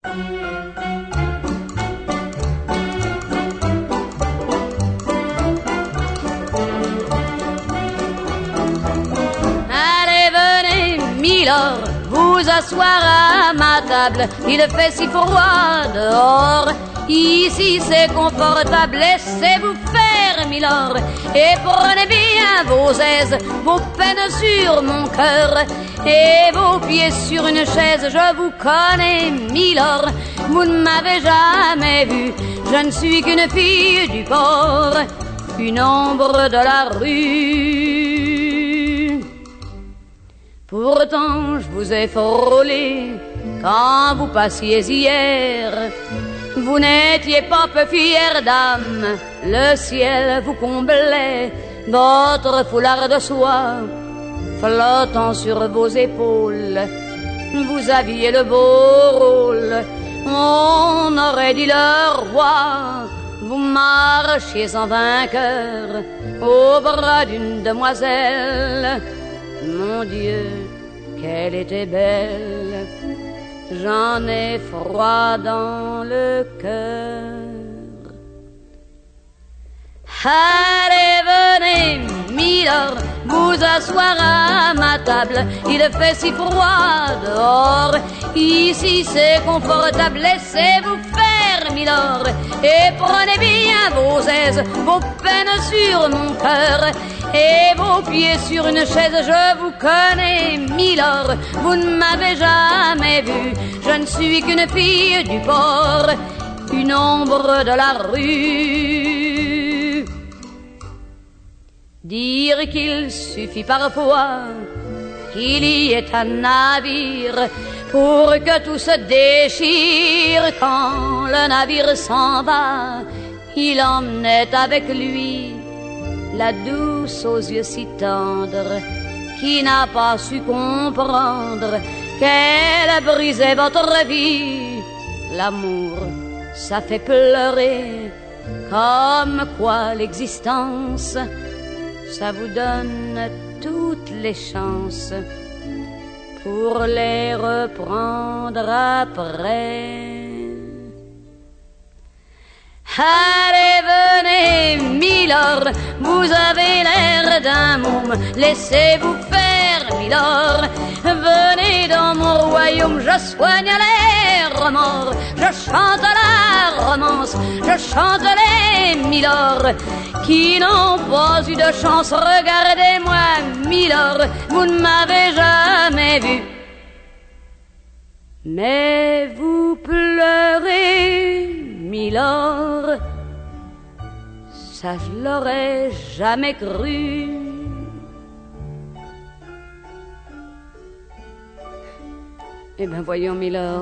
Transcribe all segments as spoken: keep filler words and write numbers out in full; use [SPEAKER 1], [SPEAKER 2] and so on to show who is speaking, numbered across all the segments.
[SPEAKER 1] Allez, venez, milord, vous asseoir à ma table. Il fait si froid dehors. Ici c'est confortable, laissez-vous faire, milord, et prenez bien vos aises, vos peines sur mon cœur, et vos pieds sur une chaise. Je vous connais, milord, vous ne m'avez jamais vu, je ne suis qu'une fille du port, une ombre de la rue. Pourtant je vous ai frôlé quand vous passiez hier. Vous n'étiez pas peu fière dame, le ciel vous comblait, votre foulard de soie flottant sur vos épaules. Vous aviez le beau rôle, on aurait dit le roi. Vous marchiez en vainqueur au bras d'une demoiselle. Mon Dieu, qu'elle était belle! J'en ai froid dans le cœur. Allez, venez, milord, vous asseoir à ma table. Il fait si froid dehors. Ici c'est confortable, laissez-vous faire, milord, et prenez bien vos aises, vos peines sur mon cœur, et vos pieds sur une chaise. Je vous connais, milord, vous ne m'avez jamais vu, je ne suis qu'une fille du port, une ombre de la rue. Dire qu'il suffit parfois qu'il y ait un navire pour que tout se déchire. Quand le navire s'en va, il emmenait avec lui la douce aux yeux si tendres, qui n'a pas su comprendre qu'elle brisait votre vie. L'amour, ça fait pleurer, comme quoi l'existence, ça vous donne toutes les chances pour les reprendre après. Allez, venez, milord, vous avez l'air d'un môme, laissez-vous faire, milord. Venez dans mon royaume, je soigne les remords, je chante la romance, je chante les milords qui n'ont pas eu de chance. Regardez-moi, milord, vous ne m'avez jamais vu, mais vous pleurez, milord, ça je l'aurais jamais cru. Eh bien voyons, milord,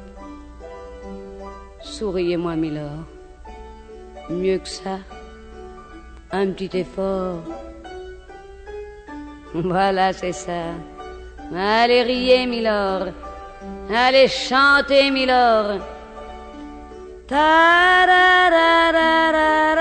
[SPEAKER 1] souriez-moi, milord, mieux que ça, un petit effort. Voilà, c'est ça. Allez, riez, milord, allez, chantez, milord. Ta da da da da.